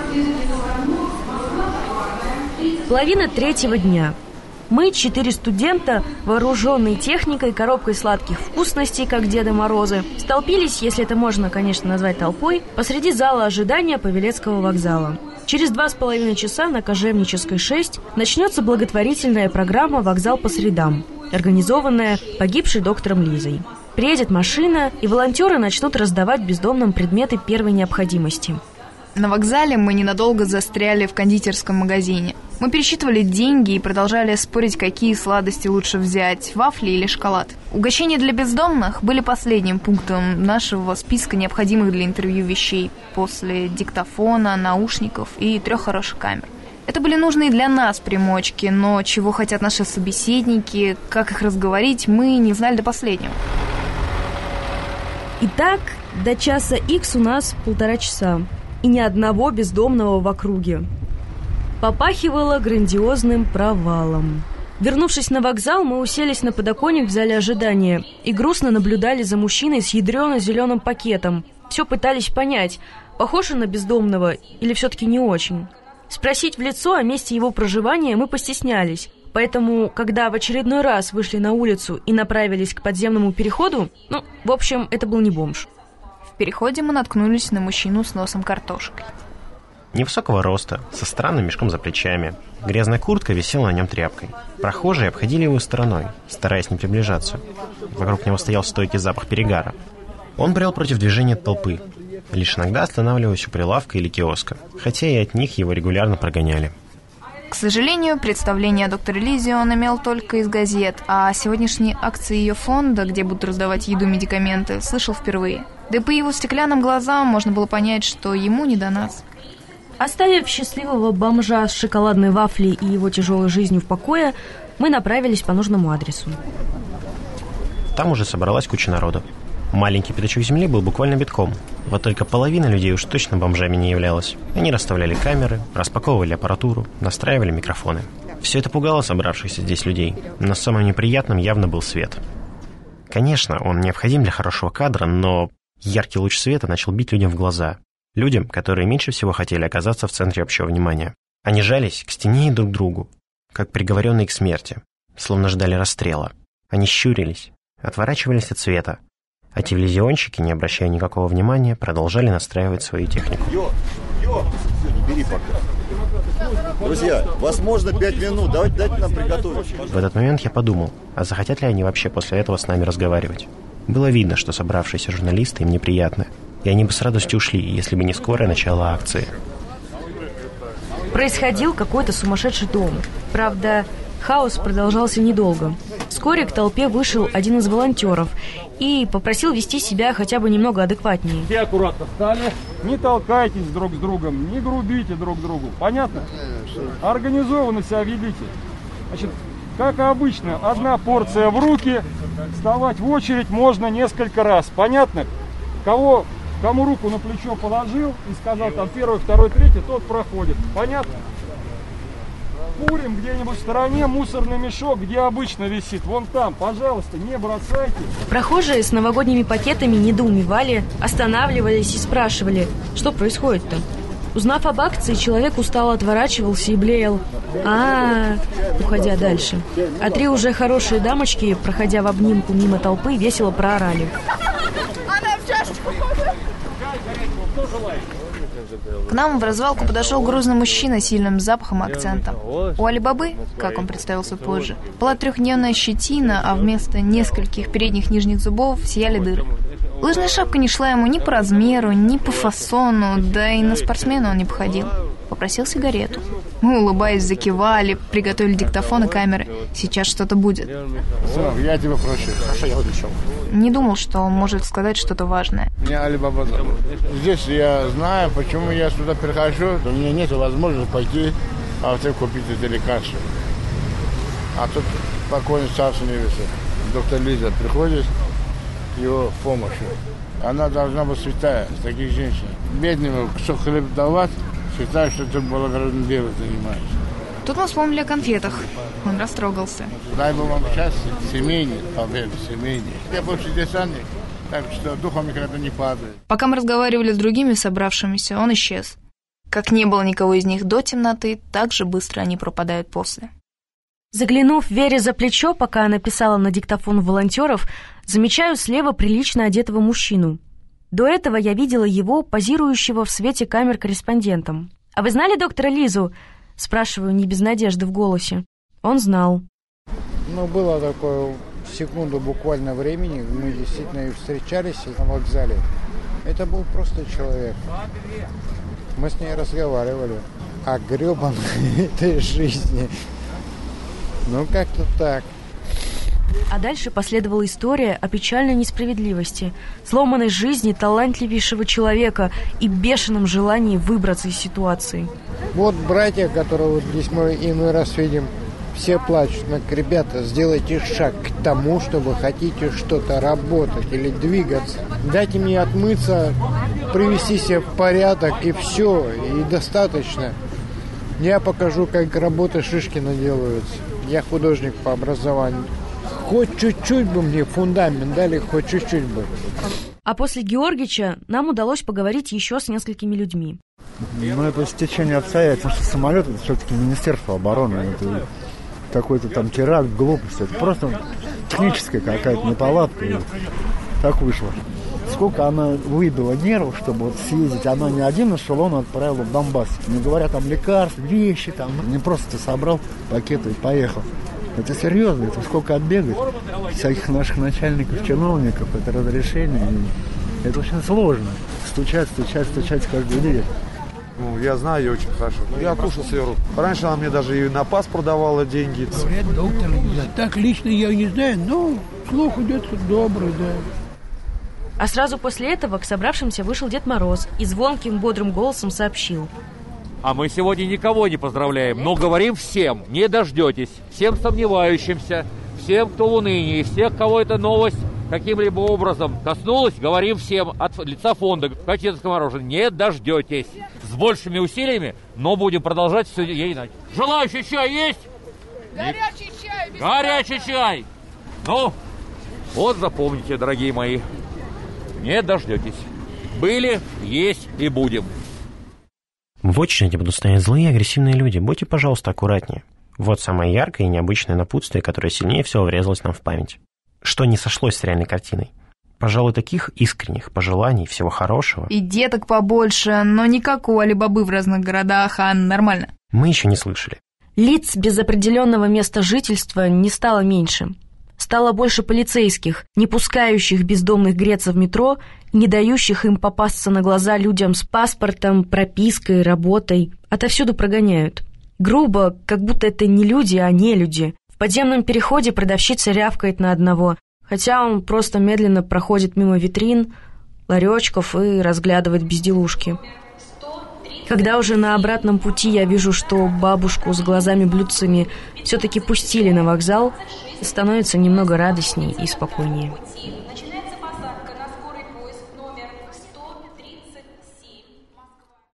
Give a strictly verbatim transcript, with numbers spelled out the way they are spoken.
Половина третьего дня. Мы, четыре студента, вооруженные техникой, коробкой сладких вкусностей, как Деда Морозы, столпились, если это можно, конечно, назвать толпой, посреди зала ожидания Павелецкого вокзала. Через два с половиной часа на Кожевнической шесть начнется благотворительная программа «Вокзал по средам», организованная погибшей доктором Лизой. Приедет машина, и волонтеры начнут раздавать бездомным предметы первой необходимости. На вокзале мы ненадолго застряли в кондитерском магазине. Мы пересчитывали деньги и продолжали спорить, какие сладости лучше взять, вафли или шоколад. Угощения для бездомных были последним пунктом нашего списка необходимых для интервью вещей после диктофона, наушников и трех хороших камер. Это были нужные для нас примочки, но чего хотят наши собеседники, как их разговорить, мы не знали до последнего. Итак, до часа икс у нас полтора часа. И ни одного бездомного в округе. Попахивало грандиозным провалом. Вернувшись на вокзал, мы уселись на подоконник в зале ожидания и грустно наблюдали за мужчиной с ядрено-зеленым пакетом. Все пытались понять, похож он на бездомного или все-таки не очень. Спросить в лицо о месте его проживания мы постеснялись. Поэтому, когда в очередной раз вышли на улицу и направились к подземному переходу, ну, в общем, это был не бомж. В переходе мы наткнулись на мужчину с носом картошкой. Невысокого роста, со странным мешком за плечами. Грязная куртка висела на нем тряпкой. Прохожие обходили его стороной, стараясь не приближаться. Вокруг него стоял стойкий запах перегара. Он брел против движения толпы, лишь иногда останавливаясь у прилавка или киоска, хотя и от них его регулярно прогоняли. К сожалению, представление о докторе Лизе он имел только из газет, а сегодняшние акции ее фонда, где будут раздавать еду и медикаменты, слышал впервые. Да и по его стеклянным глазам можно было понять, что ему не до нас. Оставив счастливого бомжа с шоколадной вафлей и его тяжелой жизнью в покое, мы направились по нужному адресу. Там уже собралась куча народу. Маленький пятачок земли был буквально битком. Вот только половина людей уж точно бомжами не являлась. Они расставляли камеры, распаковывали аппаратуру, настраивали микрофоны. Все это пугало собравшихся здесь людей, но самым неприятным явно был свет. Конечно, он необходим для хорошего кадра, но яркий луч света начал бить людям в глаза. Людям, которые меньше всего хотели оказаться в центре общего внимания. Они жались к стене и друг к другу, как приговоренные к смерти, словно ждали расстрела. Они щурились, отворачивались от света, а телевизионщики, не обращая никакого внимания, продолжали настраивать свою технику. Йо, йо, не бери пока. Друзья, вас можно пять минут, давайте дайте нам приготовить. В этот момент я подумал, а захотят ли они вообще после этого с нами разговаривать? Было видно, что собравшиеся журналисты им неприятны, и они бы с радостью ушли, если бы не скорое начало акции. Происходил какой-то сумасшедший дом. Правда, хаос продолжался недолго. Вскоре к толпе вышел один из волонтеров и попросил вести себя хотя бы немного адекватнее. Все аккуратно встали, не толкайтесь друг с другом, не грубите друг другу. Понятно? Организованно себя ведите. Значит, как обычно, одна порция в руки, вставать в очередь можно несколько раз. Понятно? Кого, кому руку на плечо положил и сказал там первый, второй, третий, тот проходит. Понятно? Курим где-нибудь в стороне, мусорный мешок, где обычно висит. Вон там, пожалуйста, не бросайте. Прохожие с новогодними пакетами недоумевали, останавливались и спрашивали, что происходит-то. Узнав об акции, человек устало отворачивался и блеял. А, уходя дальше. А три уже хорошие дамочки, проходя в обнимку мимо толпы, весело проорали. К нам в развалку подошел грузный мужчина с сильным запахом и акцентом. У Али-Бабы, как он представился позже, была трехдневная щетина, а вместо нескольких передних нижних зубов сияли дыры. Лыжная шапка не шла ему ни по размеру, ни по фасону, да и на спортсмена он не походил. Попросил сигарету. Мы, улыбаясь, закивали, приготовили диктофон и камеры. Сейчас что-то будет. Сынок, я тебя прошу. Хорошо, я выключил. Не думал, что он может сказать что-то важное. Меня Али-Баба зовут. Здесь я знаю, почему я сюда прихожу. У меня нет возможности пойти в аптеку купить это лекарство. А тут покойный царство небесное. Доктор Лиза приходит его помощью. Она должна быть святая, с таких женщин. Бедным кусок хлеба давать, считаю, что ты благородным делом занимаешься. Тут мы вспомнили о конфетах. Он растрогался. Дай бы вам счастья, семейный, победы, семейный. Я больше десантник, так что духом никогда не падает. Пока мы разговаривали с другими собравшимися, он исчез. Как не было никого из них до темноты, так же быстро они пропадают после. Заглянув Вере за плечо, пока она писала на диктофон волонтеров, замечаю слева прилично одетого мужчину. До этого я видела его, позирующего в свете камер корреспондентом. «А вы знали доктора Лизу?» – спрашиваю не без надежды в голосе. Он знал. Ну, было такое секунду буквально времени, мы действительно и встречались на вокзале. Это был просто человек. Мы с ней разговаривали о гребаной этой жизни. Ну, как-то так. А дальше последовала история о печальной несправедливости, сломанной жизни талантливейшего человека и бешеном желании выбраться из ситуации. Вот братья, которые вот здесь мы иной раз видим, все плачут. Но, ребята, сделайте шаг к тому, что вы хотите что-то работать или двигаться. Дайте мне отмыться, привести себя в порядок, и все, и достаточно. Я покажу, как работы Шишкина делаются. Я художник по образованию. Хоть чуть-чуть бы мне фундамент дали, хоть чуть-чуть бы. А после Георгича нам удалось поговорить еще с несколькими людьми. Ну, это стечение обстоятельств. Самолет — это все-таки Министерство обороны. Это какой-то там теракт, глупость. Это просто техническая какая-то неполадка. И так вышло. Сколько она выбила нервов, чтобы вот съездить. Она не один эшелон отправила в Донбасс. Не говоря там лекарств, вещи там. Не просто ты собрал пакеты и поехал. Это серьезно, это сколько отбегать всяких наших начальников, чиновников, это разрешение. Это очень сложно. Стучать, стучать, стучать каждый день. Ну, я знаю ее очень хорошо. Я кушал с ее рук. Раньше она мне даже и на паспорт давала деньги. Говорят, доктор Лиза. Так лично я не знаю, но слух идет добрый, да. А сразу после этого к собравшимся вышел Дед Мороз и звонким, бодрым голосом сообщил: а мы сегодня никого не поздравляем, но говорим всем, не дождетесь, всем сомневающимся, всем, кто в унынии, всех, кого эта новость каким-либо образом коснулась, говорим всем от лица фонда «Катинское мороженое», не дождетесь. С большими усилиями, но будем продолжать все и иначе. Желающий чай есть? Горячий чай! Горячий чай! Ну, вот запомните, дорогие мои, не дождетесь. Были, есть и будем. В очереди будут стоять злые и агрессивные люди. Будьте, пожалуйста, аккуратнее. Вот самое яркое и необычное напутствие, которое сильнее всего врезалось нам в память. Что не сошлось с реальной картиной. Пожалуй, таких искренних пожеланий, всего хорошего. И деток побольше, но не как у Али-Бабы в разных городах, а нормально. Мы еще не слышали. Лиц без определенного места жительства не стало меньше. Стало больше полицейских, не пускающих бездомных греться в метро, не дающих им попасться на глаза людям с паспортом, пропиской, работой. Отовсюду прогоняют. Грубо, как будто это не люди, а не люди. В подземном переходе продавщица рявкает на одного, хотя он просто медленно проходит мимо витрин, ларечков и разглядывает безделушки. Когда уже на обратном пути я вижу, что бабушку с глазами-блюдцами все-таки пустили на вокзал, становится немного радостней и спокойнее.